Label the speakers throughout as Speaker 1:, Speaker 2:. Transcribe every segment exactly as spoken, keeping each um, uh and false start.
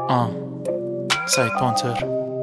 Speaker 1: آه سعید پانتر.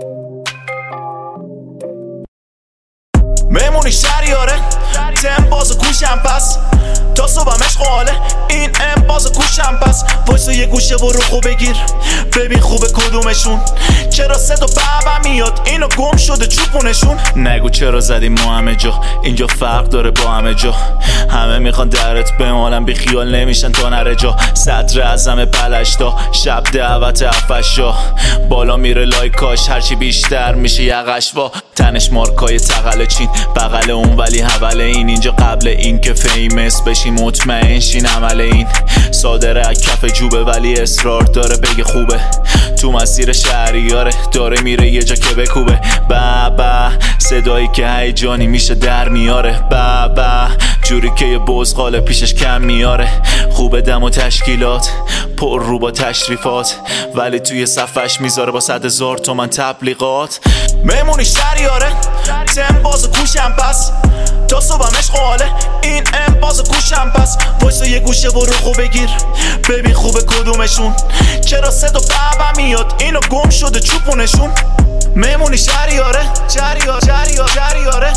Speaker 2: میمونی شریاره تم باز کوشم پس تا صبحم عشق حاله این ام باز کوشم پس وایسا یه گوشه برو خوب بگیر ببین خوبه کدومشون چرا صدا بابا میاد اینو گم شده چوپونشون
Speaker 1: نگو چرا زدیم ما همه جا اینجا فرق داره با همه جا همه میخوان درت بمالن بی خیال نمیشن تا نره جا صدر اعظم پلشتا شب دعوت افشا بالا میره لایکاش هرچی بیشتر میشه یقش وا تنش مارکای تقل چین بغل اون ولی حول این اینجا قبل این که فیمس بشی مطمئن شین عمل این صادره از کف جوبه ولی اصرار داره بگه خوبه تو مسیر شهریاره داره میره یه جا که بکوبه بابا صدایی که هیجانی میشه در میاره بابا جوری که یه بزغاله پیشش کم میاره خوبه دم و تشکیلات پر رو با تشریفات ولی توی صفش میذاره با صد هزار تومن تبلیغات
Speaker 2: میمونی شریاره تم باز کوشم پس تا صبحم عشق حاله این ام باز کوشم پس وایسا یه گوشه برو خوب بگیر ببین خوبه کدومشون چرا صدا بابا میاد اینو گم شده چوپونشون میمونی شریاره شریار شریار شریاره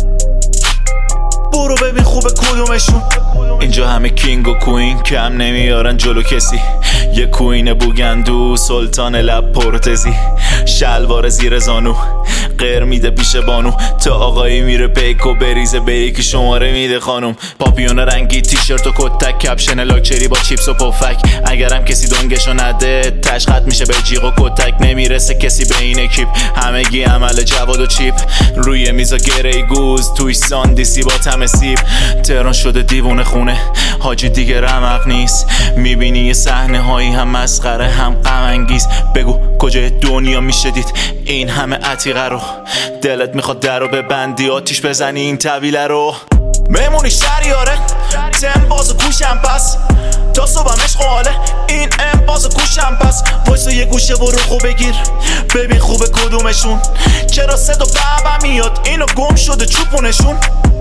Speaker 2: برو ببین خوبه کدومشون
Speaker 1: اینجا همه کینگ و کوین کم نمیارن جلو کسی یه کوین بوگندو سلطان لب پرتزی شلوار زیر زانو غیر میده پیش بانو تا آقایی میره پیک و بریزه به یکی شماره میده خانم پاپیون رنگی تیشرت و کتک کپشن لاکچری با چیپس و پفک اگرم کسی دنگشو نده تشخط میشه به جیغ و کتک نمیرسه کسی به این اکیپ همگی عمل جواد و چیپ روی میزا گره گوز توی ساندیسی با تم سیب تهران شده دیوونه خونه حاجی دیگه رمق نیست میبینی یه صحنه هایی هم مسخره هم غم انگیز بگو کجای دنیا میشه دید این همه عتیقه رو دلت میخواد در رو ببندی آتیش بزنی این طویله رو
Speaker 2: میمونی شریاره تم باز کوشم پس تا صبحم عشق حاله این ام باز کوشم پس وایسا یه گوشه برو خوب بگیر ببین خوبه کدومشون چرا صدا بابا میاد اینو گم شده چوپونشون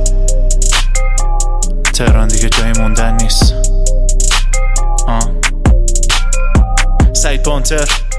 Speaker 1: تهران دیگه جایی موندن نیست. آه سعید پانتر.